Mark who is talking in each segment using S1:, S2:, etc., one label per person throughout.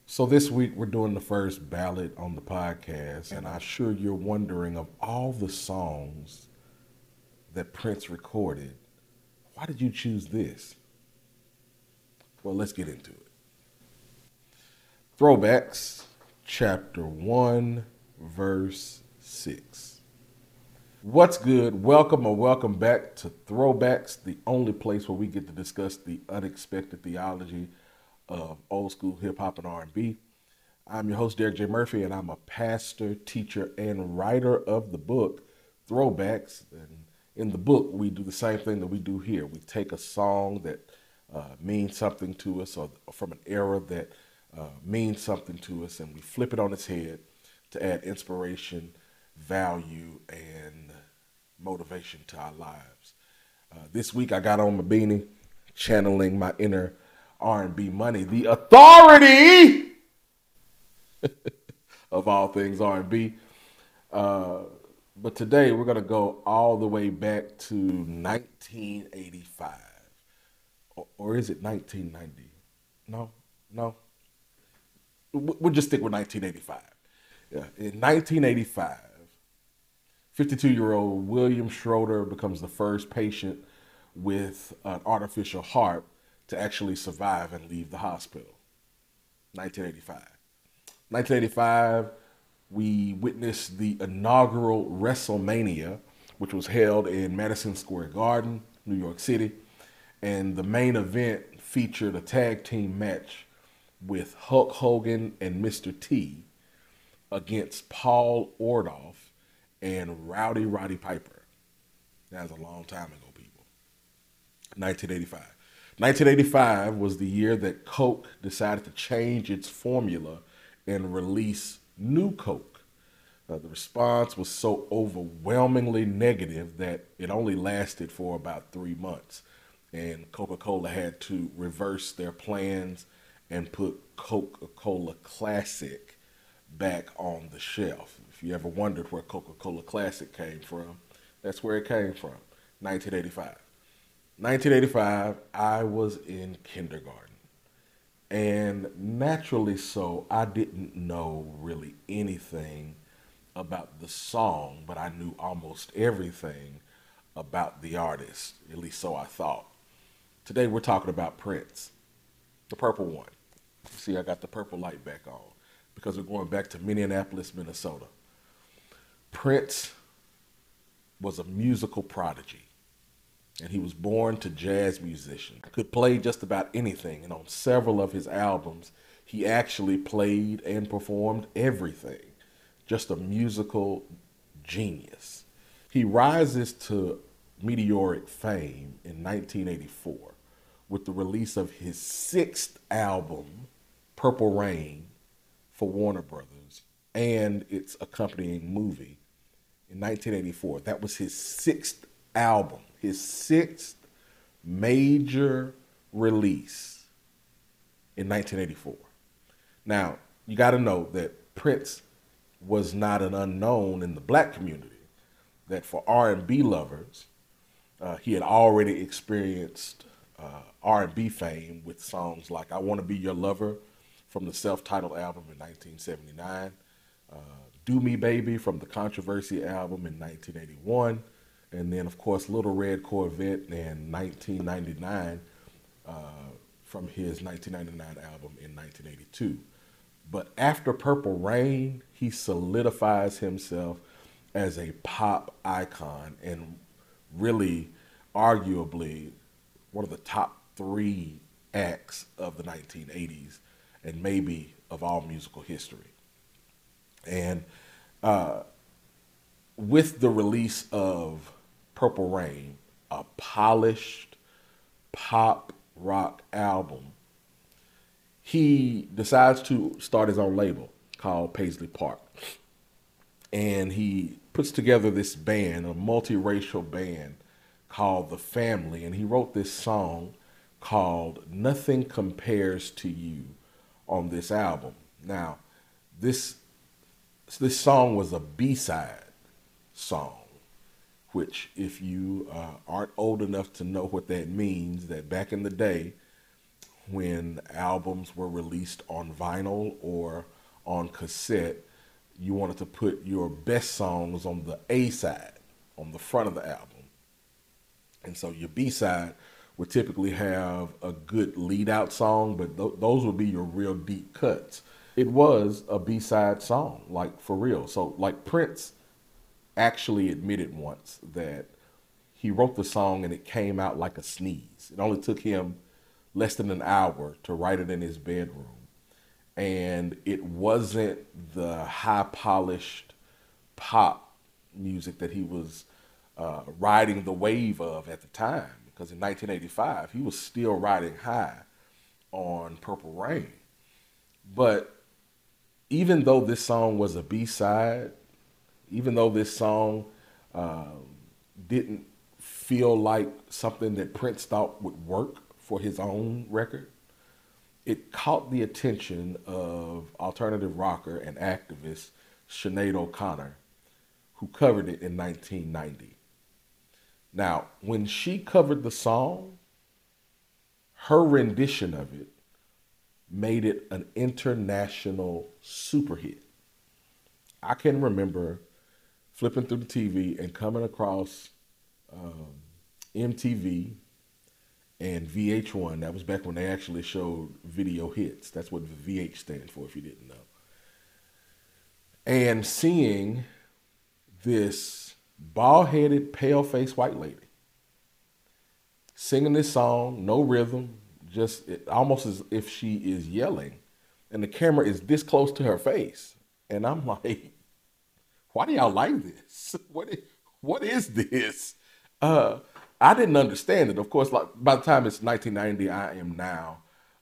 S1: So this week we're doing the first ballot on the podcast, and I'm sure you're wondering of all the songs that Prince recorded, why did you choose this? Well, let's get into it. Throwbacks, chapter 1, verse 6. What's good? Welcome or welcome back to Throwbacks, the only place where we get to discuss the unexpected theology of old school hip hop and R&B. I'm your host, Derek J. Murphy, and I'm a pastor, teacher, and writer of the book Throwbacks. And in the book, we do the same thing that we do here. We take a song that means something to us, or from an era that means something to us, and we flip it on its head to add inspiration, value, and motivation to our lives. This week, I got on my beanie, channeling my inner R&B money, the authority of all things R&B. But today we're going to go all the way back to 1985. Or is it 1990? No, no. We'll just stick with 1985. Yeah. In 1985, 52-year-old William Schroeder becomes the first patient with an artificial heart to actually survive and leave the hospital. 1985. 1985, we witnessed the inaugural WrestleMania, which was held in Madison Square Garden, New York City. And the main event featured a tag team match with Hulk Hogan and Mr. T against Paul Orndorff and Rowdy Roddy Piper. That was a long time ago, people. 1985. 1985 was the year that Coke decided to change its formula and release New Coke. The response was so overwhelmingly negative that it only lasted for about 3 months. And Coca-Cola had to reverse their plans and put Coca-Cola Classic back on the shelf. If you ever wondered where Coca-Cola Classic came from, that's where it came from, 1985. 1985, I was in kindergarten. And naturally so, I didn't know really anything about the song, but I knew almost everything about the artist, at least so I thought. Today we're talking about Prince, the purple one. See, I got the purple light back on because we're going back to Minneapolis, Minnesota. Prince was a musical prodigy, and he was born to jazz musician. Could play just about anything, and on several of his albums, he actually played and performed everything. Just a musical genius. He rises to meteoric fame in 1984 with the release of his sixth album, Purple Rain, for Warner Brothers, and its accompanying movie in 1984. That was his sixth album, his sixth major release in 1984. Now, you got to know that Prince was not an unknown in the black community, that for R&B lovers, he had already experienced R&B fame with songs like I Want to Be Your Lover from the self-titled album in 1979, Do Me Baby from the Controversy album in 1981, and then, of course, Little Red Corvette in 1999 from his 1999 album in 1982. But after Purple Rain, he solidifies himself as a pop icon and really, arguably, one of the top three acts of the 1980s and maybe of all musical history. And with the release of Purple Rain, a polished pop rock album, he decides to start his own label called Paisley Park. And he puts together this band, a multiracial band called The Family. And he wrote this song called Nothing Compares to You on this album. Now, this song was a B-side song, which if you aren't old enough to know what that means, that back in the day when albums were released on vinyl or on cassette, you wanted to put your best songs on the A side, on the front of the album. And so your B side would typically have a good lead out song, but those would be your real deep cuts. It was a B side song, like for real. So, like Prince actually admitted once that he wrote the song and it came out like a sneeze. It only took him less than an hour to write it in his bedroom. And it wasn't the high polished pop music that he was riding the wave of at the time. Because in 1985, he was still riding high on Purple Rain. But even though this song was a B-side, even though this song didn't feel like something that Prince thought would work for his own record, it caught the attention of alternative rocker and activist Sinead O'Connor, who covered it in 1990. Now, when she covered the song, her rendition of it made it an international super hit. I can remember flipping through the TV and coming across MTV and VH1. That was back when they actually showed video hits. That's what VH stands for, if you didn't know. And seeing this bald-headed, pale-faced white lady singing this song, no rhythm, just almost as if she is yelling, and the camera is this close to her face. And I'm like, why do y'all like this? What is this? I didn't understand it. Of course, like by the time it's 1990, I am now,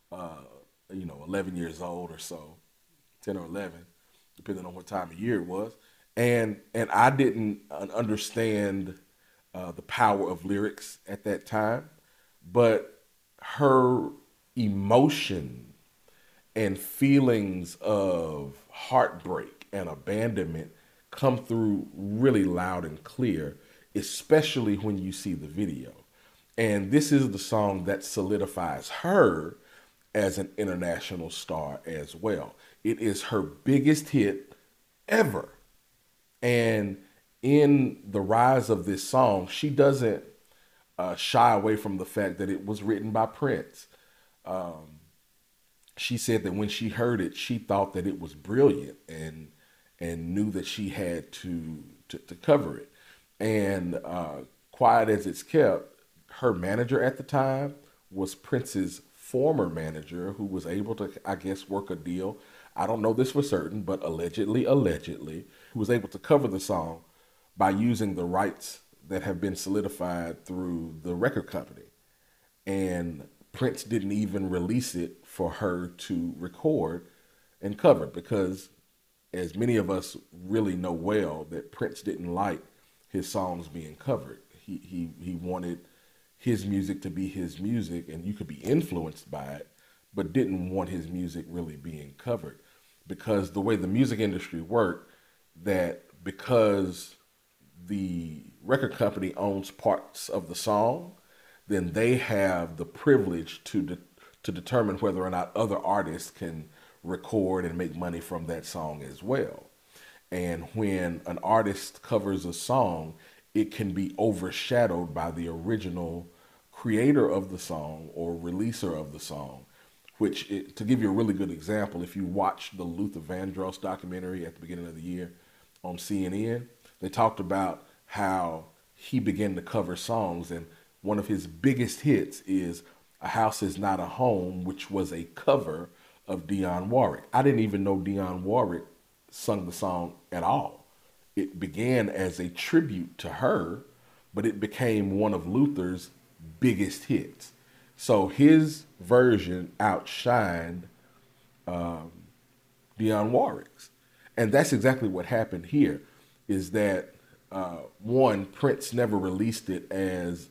S1: 11 years old or so, 10 or 11, depending on what time of year it was. And I didn't understand the power of lyrics at that time, but her emotion and feelings of heartbreak and abandonment come through really loud and clear, especially when you see the video. And this is the song that solidifies her as an international star as well. It is her biggest hit ever. And in the rise of this song, she doesn't shy away from the fact that it was written by Prince. She said that when she heard it, she thought that it was brilliant and knew that she had to cover it. And quiet as it's kept, her manager at the time was Prince's former manager, who was able to, I guess, work a deal. I don't know this for certain, but allegedly, who was able to cover the song by using the rights that have been solidified through the record company. And Prince didn't even release it for her to record and cover, because as many of us really know well, that Prince didn't like his songs being covered. He wanted his music to be his music, and you could be influenced by it, but didn't want his music really being covered. Because the way the music industry worked, that because the record company owns parts of the song, then they have the privilege to determine whether or not other artists can record and make money from that song as well. And when an artist covers a song, it can be overshadowed by the original creator of the song or releaser of the song. To give you a really good example, if you watch the Luther Vandross documentary at the beginning of the year on CNN, they talked about how he began to cover songs, and one of his biggest hits is A House Is Not a Home, which was a cover of Dionne Warwick. I didn't even know Dionne Warwick sung the song at all. It began as a tribute to her, but it became one of Luther's biggest hits. So his version outshined Dionne Warwick's. And that's exactly what happened here, is that one, Prince never released it as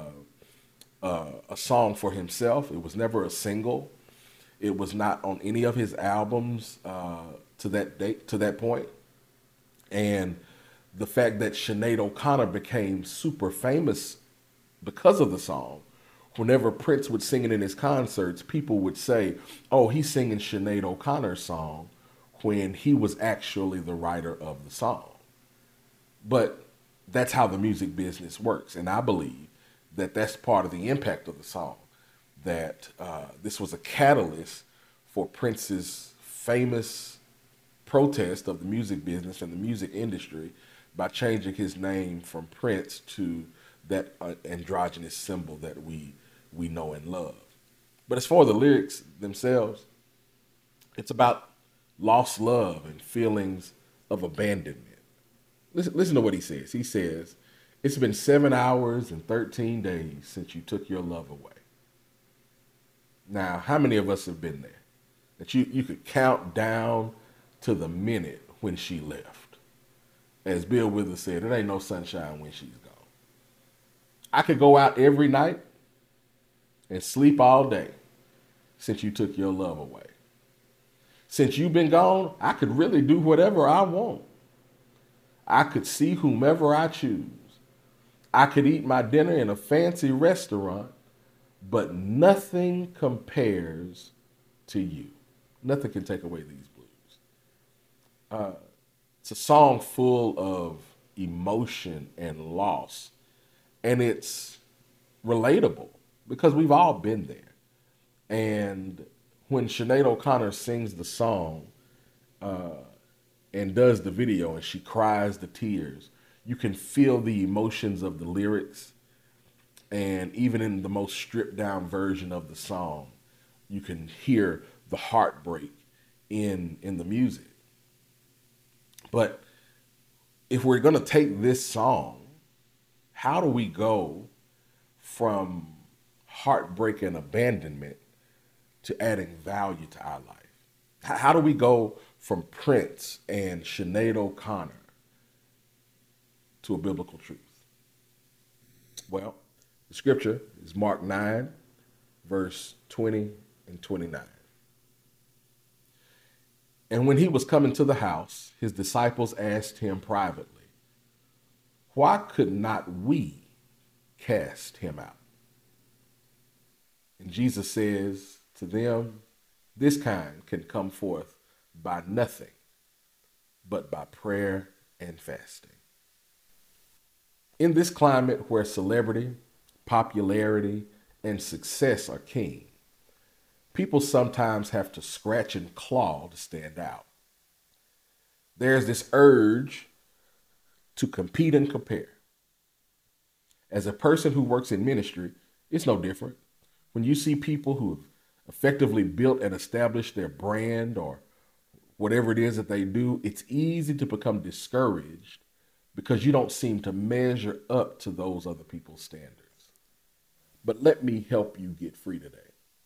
S1: a song for himself. It was never a single. It was not on any of his albums to that point. And the fact that Sinead O'Connor became super famous because of the song, Whenever Prince would sing it in his concerts, people would say, oh, he's singing Sinead O'Connor's song, when he was actually the writer of the song. But that's how the music business works. And I believe that that's part of the impact of the song, that this was a catalyst for Prince's famous protest of the music business and the music industry by changing his name from Prince to that androgynous symbol that we know and love. But as far as the lyrics themselves, it's about lost love and feelings of abandonment. Listen to what he says. He says, it's been 7 hours and 13 days since you took your love away. Now, how many of us have been there? That you could count down to the minute when she left. As Bill Withers said, it ain't no sunshine when she's gone. I could go out every night and sleep all day since you took your love away. Since you've been gone, I could really do whatever I want. I could see whomever I choose. I could eat my dinner in a fancy restaurant, but nothing compares to you. Nothing can take away these blues. It's a song full of emotion and loss, and it's relatable because we've all been there. And when Sinead O'Connor sings the song and does the video and she cries the tears, you can feel the emotions of the lyrics. And even in the most stripped down version of the song, you can hear the heartbreak in the music. But if we're going to take this song, how do we go from heartbreak and abandonment to adding value to our life? How do we go from Prince and Sinead O'Connor to a biblical truth? Well, the scripture is Mark 9, verse 20 and 29. And when he was coming to the house, his disciples asked him privately, why could not we cast him out? And Jesus says to them, this kind can come forth by nothing but by prayer and fasting. In this climate where celebrity, popularity, and success are king, people sometimes have to scratch and claw to stand out. There's this urge to compete and compare. As a person who works in ministry, it's no different. When you see people who have effectively built and established their brand or whatever it is that they do, it's easy to become discouraged because you don't seem to measure up to those other people's standards. But let me help you get free today.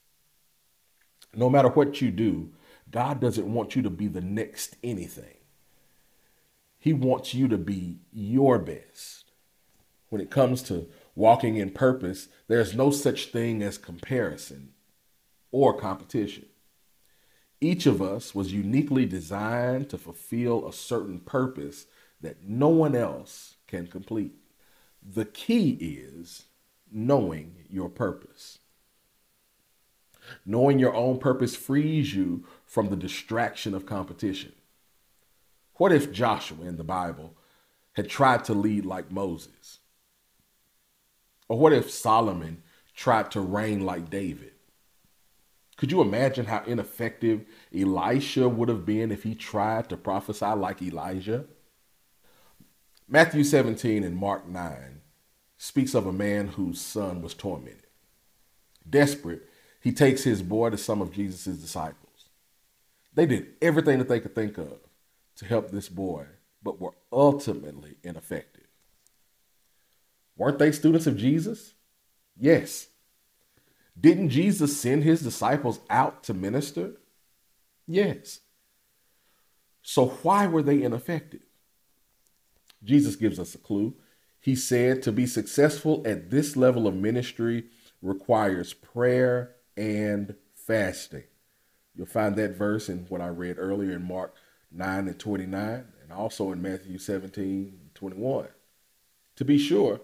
S1: No matter what you do, God doesn't want you to be the next anything. He wants you to be your best. When it comes to walking in purpose, there's no such thing as comparison or competition. Each of us was uniquely designed to fulfill a certain purpose that no one else can complete. The key is knowing your purpose. Knowing your own purpose frees you from the distraction of competition. What if Joshua in the Bible had tried to lead like Moses? Or what if Solomon tried to reign like David? Could you imagine how ineffective Elisha would have been if he tried to prophesy like Elijah? Matthew 17 and Mark 9 speaks of a man whose son was tormented. Desperate, he takes his boy to some of Jesus' disciples. They did everything that they could think of to help this boy, but were ultimately ineffective. Weren't they students of Jesus? Yes. Didn't Jesus send his disciples out to minister? Yes. So why were they ineffective? Jesus gives us a clue. He said to be successful at this level of ministry requires prayer and fasting. You'll find that verse in what I read earlier in Mark 9 and 29, and also in Matthew 17 and 21. To be sure,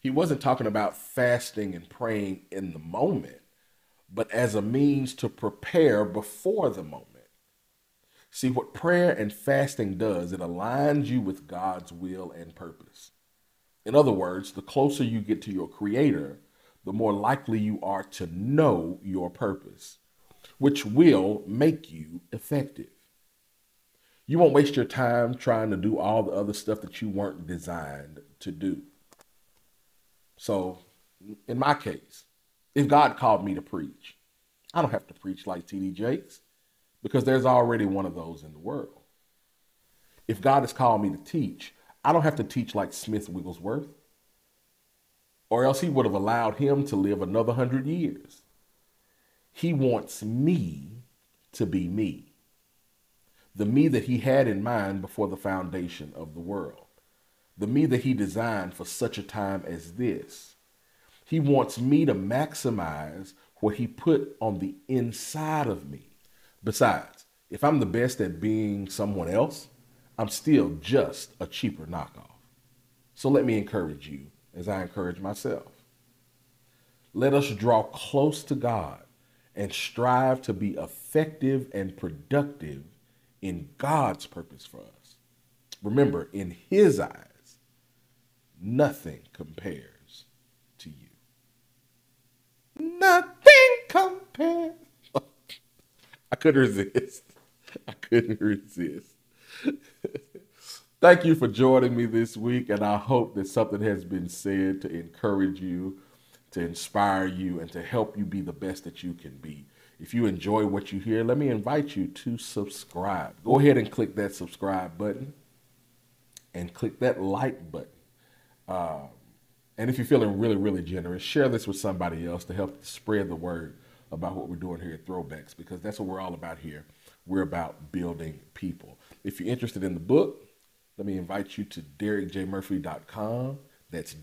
S1: He wasn't talking about fasting and praying in the moment, but as a means to prepare before the moment. See, what prayer and fasting does, it aligns you with God's will and purpose. In other words, the closer you get to your Creator, the more likely you are to know your purpose, which will make you effective. You won't waste your time trying to do all the other stuff that you weren't designed to do. So, in my case, if God called me to preach, I don't have to preach like T.D. Jakes because there's already one of those in the world. If God has called me to teach, I don't have to teach like Smith Wigglesworth, or else he would have allowed him to live another 100 years. He wants me to be me, the me that he had in mind before the foundation of the world, the me that he designed for such a time as this. He wants me to maximize what he put on the inside of me. Besides, if I'm the best at being someone else, I'm still just a cheaper knockoff. So let me encourage you as I encourage myself. Let us draw close to God and strive to be effective and productive in God's purpose for us. Remember, in his eyes, nothing compares to you. Nothing compares. I couldn't resist. I couldn't resist. Thank you for joining me this week, and I hope that something has been said to encourage you, to inspire you, and to help you be the best that you can be. If you enjoy what you hear, let me invite you to subscribe. Go ahead and click that subscribe button and click that like button. And if you're feeling really, really generous, share this with somebody else to help spread the word about what we're doing here at Throwbacks, because that's what we're all about here. We're about building people. If you're interested in the book, let me invite you to DerekJMurphy.com. That's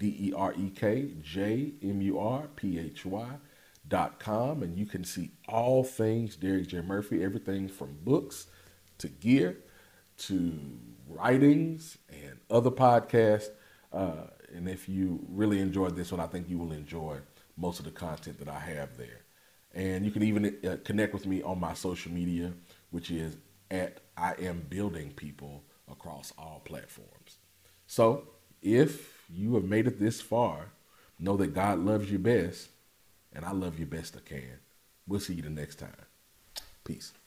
S1: DerekJMurphy.com. And you can see all things Derek J. Murphy, everything from books to gear to writings and other podcasts. And if you really enjoyed this one, I think you will enjoy most of the content that I have there. And you can even connect with me on my social media, which is at I Am Building People across all platforms. So if you have made it this far, know that God loves you best, and I love you best I can. We'll see you the next time. Peace.